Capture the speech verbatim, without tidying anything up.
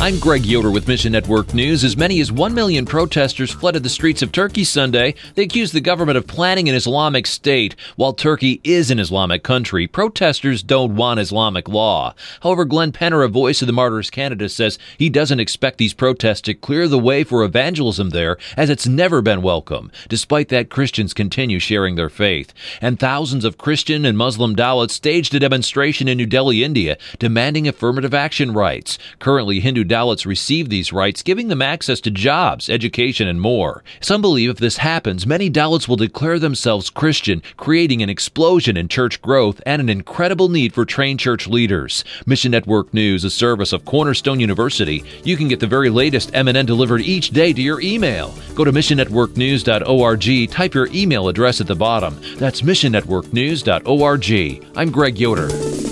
I'm Greg Yoder with Mission Network News. As many as one million protesters flooded the streets of Turkey Sunday. They accused the government of planning an Islamic state. While Turkey is an Islamic country, protesters don't want Islamic law. However, Glenn Penner, a voice of the Martyrs Canada, says he doesn't expect these protests to clear the way for evangelism there, as it's never been welcome. Despite that, Christians continue sharing their faith. And thousands of Christian and Muslim Dalits staged a demonstration in New Delhi, India, demanding affirmative action rights. Currently, Hindu Dalits receive these rights, giving them access to jobs, education, and more. Some believe if this happens, many Dalits will declare themselves Christian, creating an explosion in church growth and an incredible need for trained church leaders. Mission Network News, a service of Cornerstone University. You can get the very latest M N N delivered each day to your email. Go to mission network news dot org, type your email address at the bottom. That's mission network news dot org. I'm Greg Yoder.